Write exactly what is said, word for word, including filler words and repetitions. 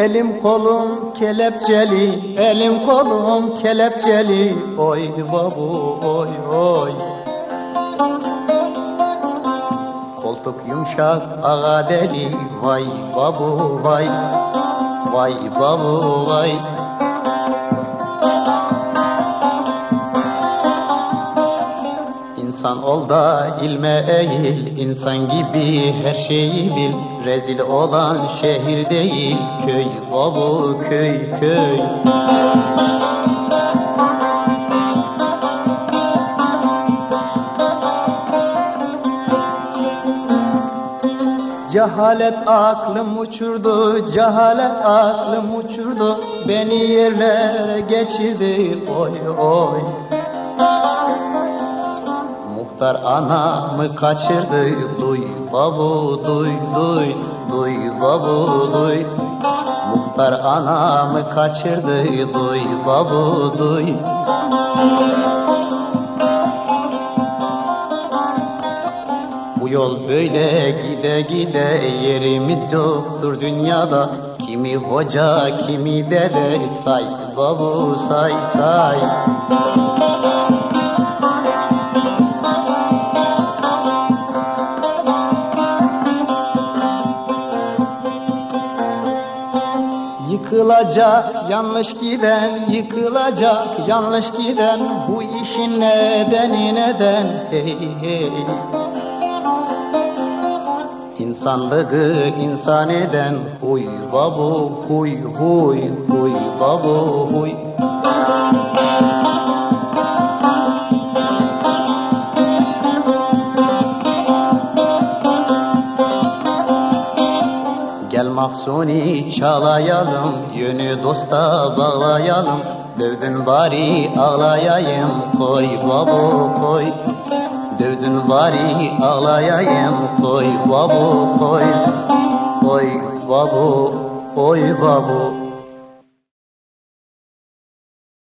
Elim kolum kelepçeli, elim kolum kelepçeli, oy babu oy oy. Koltuk yumuşak ağa deli, vay babu vay, vay babu vay. İnsan ol da ilme eğil, insan gibi her şeyi bil. Rezil olan şehir değil, köy babu köy köy. Cehalet aklım uçurdu, cehalet aklım uçurdu, beni yerlere geçirdi, oy oy. Muhtar anamı kaçırdı, duy babu duy duy, duy babu duy. Muhtar anamı kaçırdı, duy babu duy. Bu yol böyle gide gide, yerimiz yoktur dünyada. Kimi hoca kimi dede, say babu say say. Yıkılacak yanlış giden, yıkılacak yanlış giden, bu işin nedeni neden, hey hey. İnsanlığı insan eden, huy babu huy huy, huy babu huy. Gel Mahsuni çalayalım, yönü dosta bağlayalım. Dövdün bari ağlayayım, koy babu koy. Dövdün bari ağlayayım, koy babu koy. Koy babu, koy babu.